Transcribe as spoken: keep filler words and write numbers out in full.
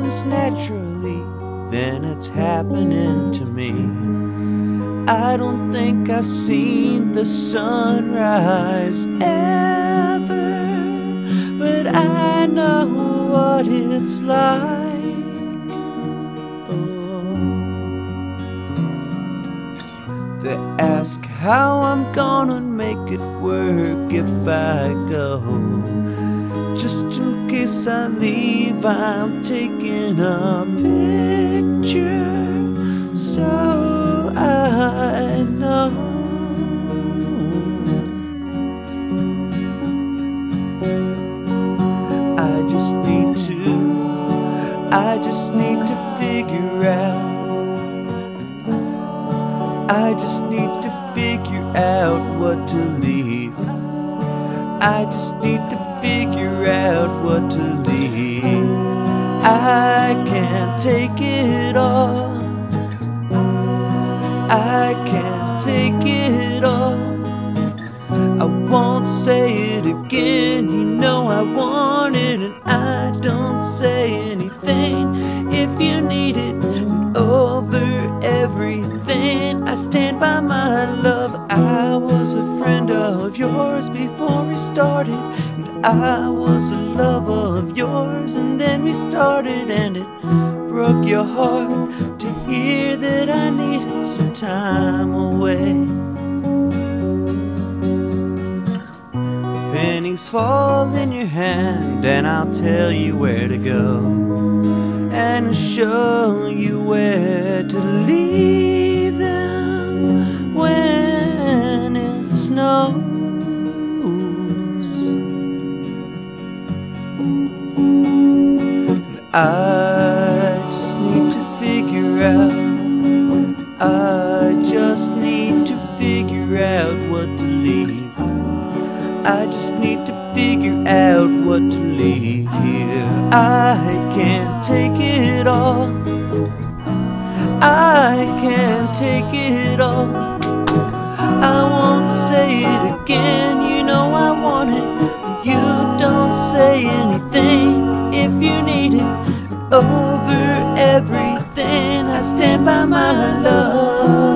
happens naturally, then it's happening to me. I don't think I've seen the sunrise ever, but I know what it's like. Oh. They ask how I'm gonna make it work if I go. Just in case I leave, I'm taking a picture, so I know. I just need to, I just need to figure out, I just need to figure out what to leave. I just need to figure out what to leave. I can't take it all, I can't take it all. I won't say it again, you know I want it, and I don't say anything if you need it. And over everything, I stand by my love. I was a friend of yours before we started, and I was a lover of yours, and then we started, and it broke your heart to hear that I needed some time away. Pennies fall in your hand, and I'll tell you where to go, and show you where to leave them when it snows. And I just need to figure out, I just need to figure out what to leave. I just need to figure out what to leave here. I can't take it all, I can't take it all. I won't say it again, you know I want it. You don't say anything if you need it. Over everything, I stand by my love.